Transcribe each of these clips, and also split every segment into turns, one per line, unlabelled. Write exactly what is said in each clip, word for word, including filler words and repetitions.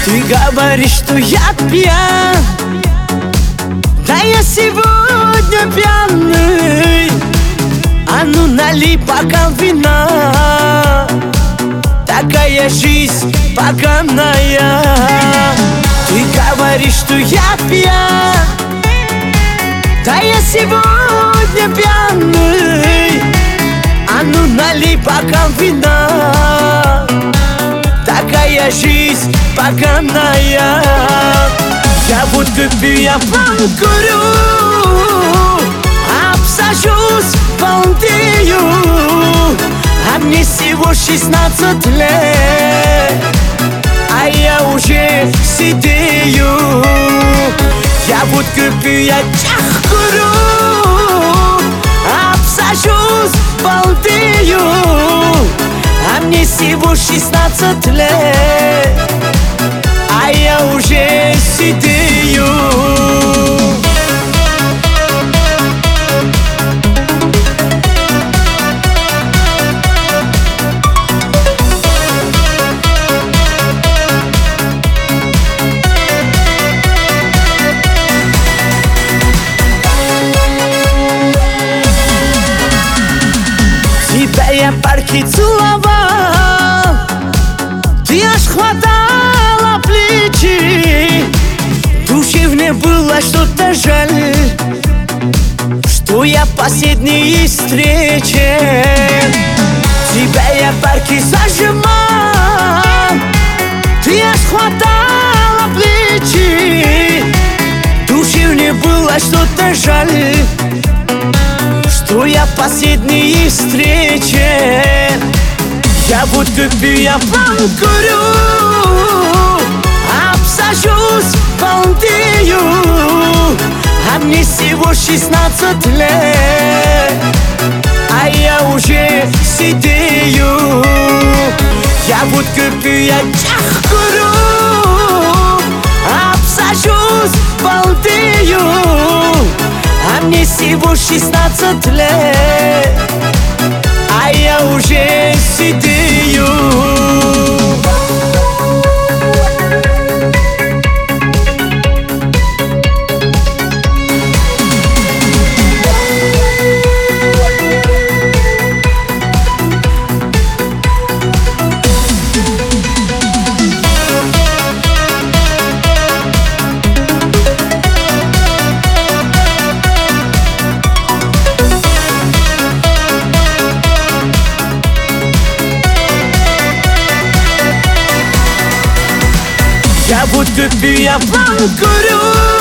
Ты говоришь, что я пьян, да я сегодня пьяный. А ну налей бокал вина, такая жизнь поганая. Ты говоришь, что я пьян, да я сегодня пьяный. А ну налей бокал вина, такая жизнь поганая. Я водку пью, я курю, обсажусь, балдею, а мне всего шестнадцать лет, а я уже сидею. Я водку пью, я курю, обсажусь, балдею, а мне всего шестнадцать лет, а я уже сидею. Тебя я парки целовал, ты аж хватала плечи. Душевне было что-то жаль, что я последней встрече. Тебя я парки зажимал, ты аж хватала плечи. Душевне было что-то жаль, что я последней встрече. Я водку пью, я курю, обсажусь, балдею, а мне всего шестнадцать лет, а я уже сидею. Я водку пью, я курю, обсажусь, балдею, а мне всего шестнадцать лет, а я уже сидею. Я водку пью, я курю,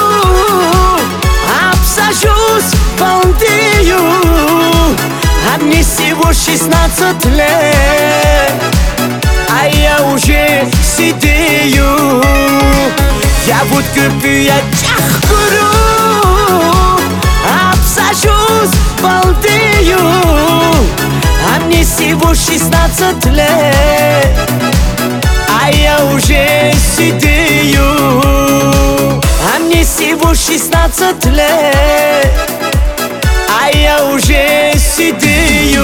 обсажусь, балдею, а мне всего шестнадцать лет, а я уже сидею. Я водку пью, я курю, обсажусь, балдею, а мне всего шестнадцать лет, а я уже сидею. А мне всего шестнадцать лет, а я уже сидею.